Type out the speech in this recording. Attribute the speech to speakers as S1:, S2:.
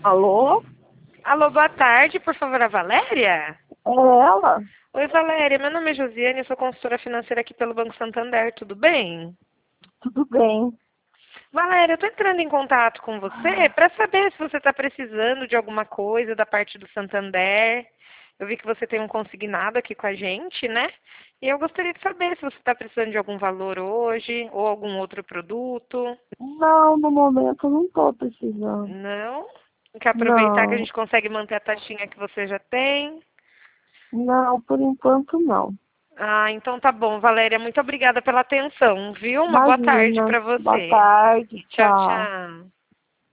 S1: Alô?
S2: Alô, boa tarde, por favor, a Valéria?
S1: É ela?
S2: Oi, Valéria, meu nome é Josiane, eu sou consultora financeira aqui pelo Banco Santander, tudo bem?
S1: Tudo bem?
S2: Valéria, eu estou entrando em contato com você para saber se você está precisando de alguma coisa da parte do Santander. Eu vi que você tem um consignado aqui com a gente, né? E eu gostaria de saber se você está precisando de algum valor hoje ou algum outro produto.
S1: Não, no momento eu não estou precisando.
S2: Não? Quer aproveitar que a
S1: Não,
S2: gente consegue manter a taxinha que você já tem?
S1: não, por enquanto não.
S2: Ah, então tá bom, Valéria. Muito obrigada pela atenção, viu? Uma boa tarde
S1: Imagina.
S2: para
S1: Boa
S2: você.
S1: tarde,
S2: Tchau,
S1: tchau.
S2: tchau.